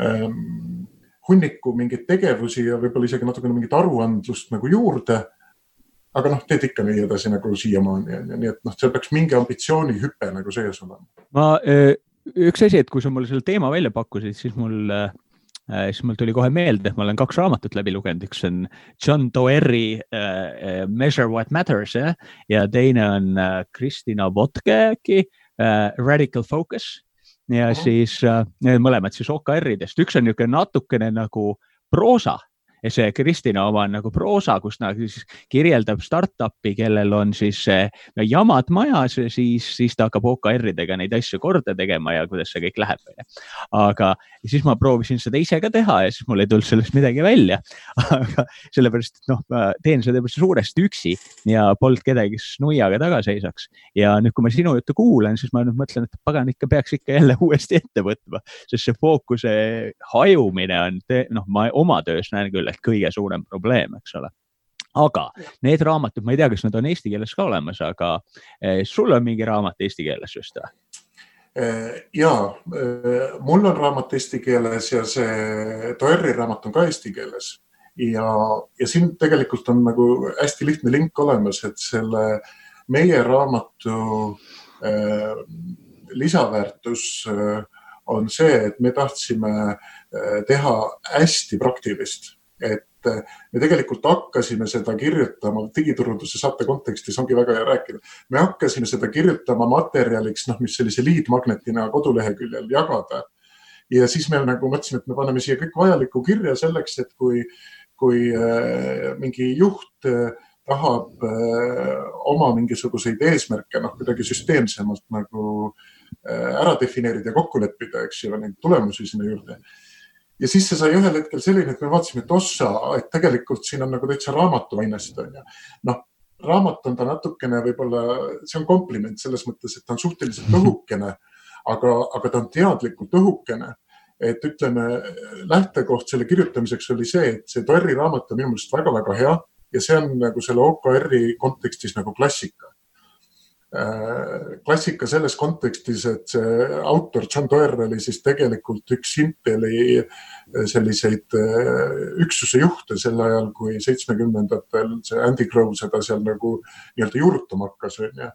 hunniku mingeid tegevusi ja võib-olla isegi natukene mingit aruandlust nagu juurde, aga noh, teed ikka nii edasi nagu siiamaani. Nii et noh, see peaks mingi ambitsiooni hüpe nagu sees olema. Ma, üks asi, et kui sa mulle selle teema välja pakkusid, siis mul, siis mul tuli kohe meelde, et ma olen kaks raamatut läbi lugenud. Üks on John Doerri uh, Measure What Matters ja, ja teine on uh, Kristina Vodke uh, Radical Focus. Ja uh-huh. siis uh, mõlemad siis O K R-idest. Üks on niisugune natukene nagu proosa. Ja see Kristina oma on nagu proosa, kus ta siis kirjeldab startupi, kellel on siis no, jamad majas, siis, siis ta hakkab O K R-idega neid asju korda tegema ja kuidas see kõik läheb. Aga siis ma proovisin seda ise ka teha ja siis mul ei tulnud sellest midagi välja. Aga sellepärast, et noh, teen seda suuresti üksi ja polnud kedagi, kes nuiaga taga seisaks. Ja nüüd, kui ma sinu juttu kuulen, siis ma nüüd mõtlen, et pagan ikka peaks ikka jälle uuesti ette võtma, sest see fookuse hajumine on, te, noh, ma oma töös näen küll, et kõige suurem probleem, eks ole. Aga need raamatud, ma ei tea, kas need on eesti keeles ka olemas, aga eh, sul on mingi raamat eesti keeles just või? Jaa, mul on raamat eesti keeles ja see Doerri raamat on ka eesti keeles. Ja, ja siin tegelikult on nagu hästi lihtne link olemas, et selle meie raamatu eh, lisaväärtus eh, on see, et me tahtsime eh, teha hästi praktilist. Et me tegelikult hakkasime seda kirjutama, digiturunduse saate kontekstis ongi väga hea rääkida. Me hakkasime seda kirjutama materjaliks, noh, mis sellise lead-magnetina koduleheküljel jagada. Ja siis me nagu mõtlesime, et me paneme siia kõik vajalikku kirja selleks, et kui, kui äh, mingi juht äh, tahab äh, oma mingisuguseid eesmärke, noh, kuidagi süsteemsemalt nagu äh, ära defineerida ja kokku leppida, eks ju, neid tulemusi sinna juurde. Ja siis see sai ühel hetkel selline, et me vaatasime, et ossa, et tegelikult siin on nagu täitsa raamatu ainest. Noh, raamat on ta natukene võib-olla, see on kompliment selles mõttes, et ta on suhteliselt õhukene, aga, aga ta on teadlikult õhukene. Et ütleme, lähtekoht selle kirjutamiseks oli see, et see Doerri raamat on minu mõelest väga-väga hea ja see on nagu selle O K R-i kontekstis nagu klassika. Klassika selles kontekstis, et see autor John Doerr oli siis tegelikult üks Inteli selliseid üksuse juhte sel ajal, kui seitsmekümnendatel see Andy Grove seda seal nagu nii-öelda juurutama hakkas. Ja,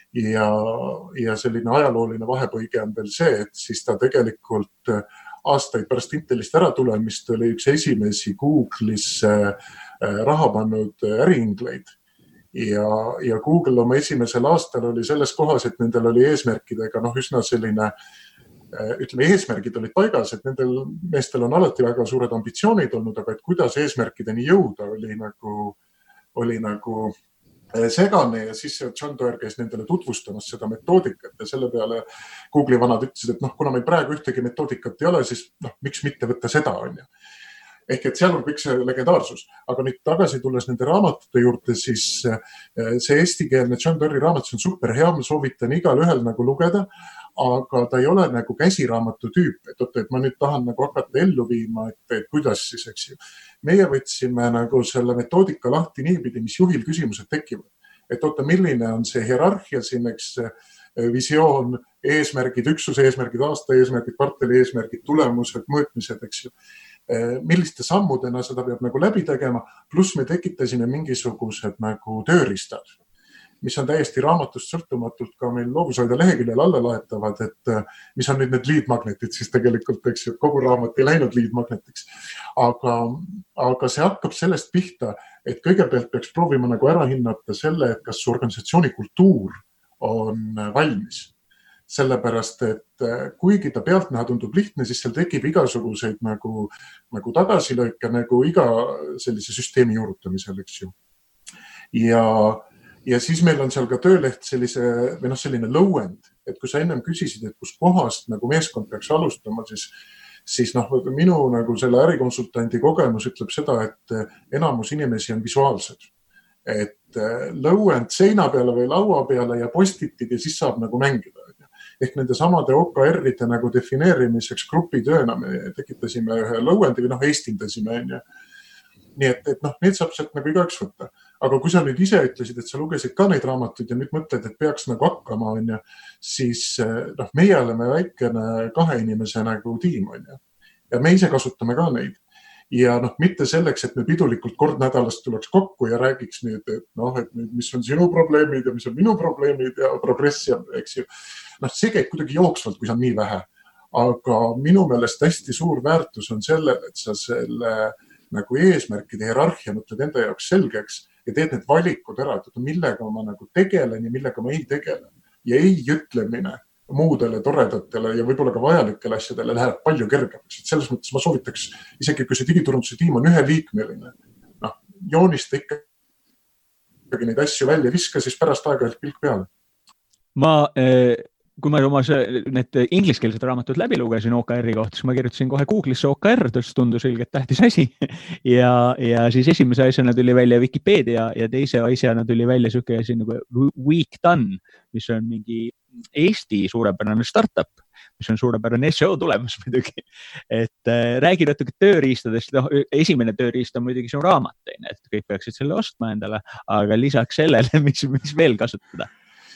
ja selline ajalooline vahepõige on veel see, et siis ta tegelikult aastaid pärast Intelist ära tulemist oli üks esimesi Google'isse raha pannud äriingleid. Ja, ja Google oma esimesel aastal oli selles kohas, et nendel oli eesmärkidega noh, üsna selline, ütleme, eesmärgid olid paigas, et nendel meestel on alati väga suured ambitsioonid olnud, aga et kuidas eesmärkideni jõuda oli nagu, oli nagu segane ja siis John Doerr käis nendele tutvustamas seda metoodikat ja selle peale Google'i vanad ütlesid, et noh, kuna meil praegu ühtegi metoodikat ei ole, siis noh, miks mitte võtta seda, on ju. Ehk et seal on kõik see legendaarsus, aga nüüd tagasi tulles nende raamatute juurde, siis see eestikeelne John Doerri raamat on super hea, ma soovitan igal ühel nagu lugeda, aga ta ei ole nagu käsiraamatu tüüp, et, oot, et ma nüüd tahan nagu hakata ellu viima, et, et kuidas siis, eks ju. Meie võtsime nagu selle metoodika lahti niipidi, mis juhil küsimused tekivad. Et oota, milline on see hierarhia siin, eks visioon, eesmärgid, üksuse eesmärgid, aasta eesmärgid, kvartali eesmärgid, tulemused, mõõtmised, eks ju. Milliste sammudena seda peab nagu läbi tegema, pluss me tekitasime mingisugused nagu tööriistad, mis on täiesti raamatust sõltumatult ka meil loovushoida leheküljel alla laetavad, et mis on nüüd need lead-magnetid, siis tegelikult eks ju, kogu raamat ei läinud lead-magnetiks. Aga, aga see hakkab sellest pihta, et kõigepealt peaks proovima nagu ära hinnata selle, et kas organisatsiooni kultuur on valmis. Sellepärast, et kuigi ta pealtnäha tundub lihtne, siis seal tekib igasuguseid nagu, nagu tagasilõike nagu iga sellise süsteemi juurutamisel, eks ju. Ja Ja siis meil on seal ka tööleht sellise, või noh, selline lõuend, et kui sa ennem küsisid, et kus kohast nagu meeskond peaks alustama, siis, siis noh, minu nagu selle ärikonsultandi kogemus ütleb seda, et enamus inimesi on visuaalsed. Et lõuend seina peale või laua peale ja postitid ja siis saab nagu mängida. Ehk nende samade O K R-ide nagu defineerimiseks grupitööna me tekitasime ühe lõuendi või noh, eestindasime. Nii et, et noh, need saab sealt nagu igaüks võtta. Aga kui sa nüüd ise ütlesid, et sa lugesid ka neid raamatuid ja nüüd mõtled, et peaks nagu hakkama, on ju, siis noh, meie oleme väikene kahe inimese nagu tiim, on ju. Ja me ise kasutame ka neid. Ja noh, mitte selleks, et me pidulikult kord nädalast tuleks kokku ja räägiks nüüd, et noh, et mis on sinu probleemid ja mis on minu probleemid ja progress ja eks ju. Noh, see käib kuidagi jooksvalt, kui see on nii vähe. Aga minu meelest hästi suur väärtus on sellel, et sa selle nagu eesmärkide hierarhia mõtled enda jaoks selgeks ja teed need valikud ära, et millega ma nagu tegelen ja millega ma ei tegele. Ja ei ütlemine muudele toredatele ja võib-olla ka vajalikele asjadele läheb palju kergemaks. Et selles mõttes ma soovitaks, isegi kui see digiturunduse tiim on ühe liikmeline, noh, joonista ikkagi neid asju välja viska, siis pärast aega pilk peale. Ma... Kui ma oma need ingliskeelsed raamatud läbi lugesin O K R-i kohta, siis ma kirjutasin kohe Google'isse O K R, tõesti tundus ilgelt tähtis asi. Ja, ja siis esimese asjana tuli välja Wikipedia ja teise asjana tuli välja selline asi nagu Week Done, mis on mingi Eesti suurepärane startup, mis on suurepärane S E O tulemus muidugi. Et äh, räägi natuke tööriistadest. No, esimene tööriist on muidugi see raamat, et kõik peaksid selle ostma endale, aga lisaks sellele, mis, mis veel kasutada?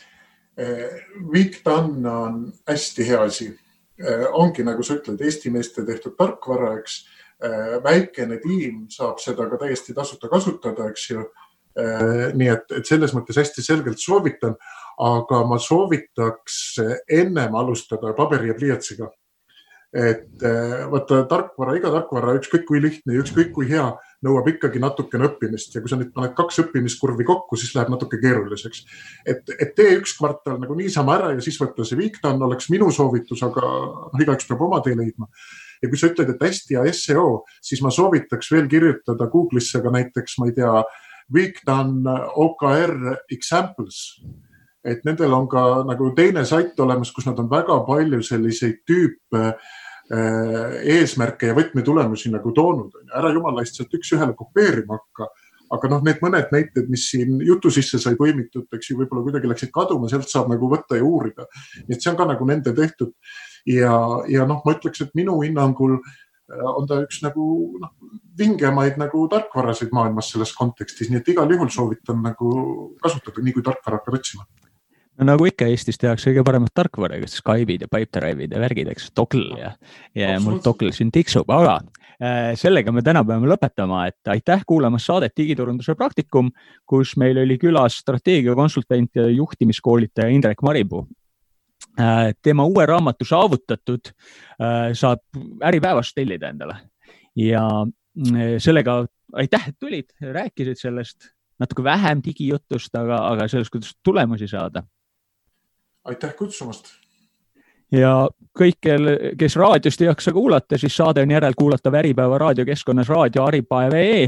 Week Done on hästi hea asi. Ongi, nagu sa ütled, Eesti meeste tehtud tarkvara, eks. Väikene tiim saab seda ka täiesti tasuta kasutada, eks ju. Nii et, et selles mõttes hästi selgelt soovitan, aga ma soovitaks ennem alustada paberi ja pliiatsiga. Et võtta tarkvara, iga tarkvara, ükskõik kui lihtne ja ükskõik kui hea, nõuab ikkagi natukene õppimist ja kui sa nüüd paned kaks õppimiskurvi kokku, siis läheb natuke keeruliseks. Et, et tee üks kvartal nagu niisama ära ja siis võtta see Week Done oleks minu soovitus, aga no, igaüks peab oma tee leidma. Ja kui sa ütled, et hästi ja S E O, siis ma soovitaks veel kirjutada Google'isse ka näiteks, ma ei tea, Week Done O K R Examples. Et nendel on ka nagu teine sait olemas, kus nad on väga palju selliseid tüüpe eesmärke ja võtmetulemusi nagu toonud. Ära jumalaist sealt üks ühele kopeerima hakka, aga noh, need mõned näited, mis siin jutu sisse sai põimitud, eks ju, võib-olla kuidagi läksid kaduma, sealt saab nagu võtta ja uurida. Nii et see on ka nagu nende tehtud. Ja, ja noh, ma ütleks, et minu hinnangul on ta üks nagu noh, vingemaid nagu tarkvarasid maailmas selles kontekstis, nii et igal juhul soovitan nagu kasutada, nii kui tarkvara hakkab otsima. No nagu ikka Eestis tehakse kõige paremat tarkvara, Skype'id ja Pipedrive'id ja värgid, eks Toggle ja, ja mul Toggle siin tiksub, aga äh, sellega me täna peame lõpetama, et aitäh kuulamas saadet Digiturunduse praktikum, kus meil oli külas strateegiakonsultant ja juhtimiskoolitaja Indrek Maripuu. Äh, tema uue raamatu saavutatud äh, saab Äripäevast tellida endale ja äh, sellega aitäh, et tulid, rääkisid sellest natuke vähem digijutust, aga, aga sellest, kuidas tulemusi saada. Aitäh kutsumast. Ja kõik, kes raadiost ei jaksa kuulata, siis saade on järel kuulatav Äripäeva raadiokeskkonnas raadio Äripäeva punkt ee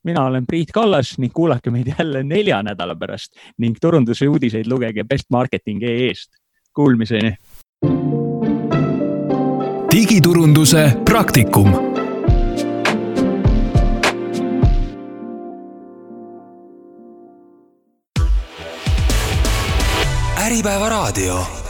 mina olen Priit Kallas ning kuulake meid jälle nelja nädala pärast ning turunduse uudiseid lugege bestmarketing punkt ee-st. Kuulmiseni! digiturunduse praktikum. Äripäeva raadio.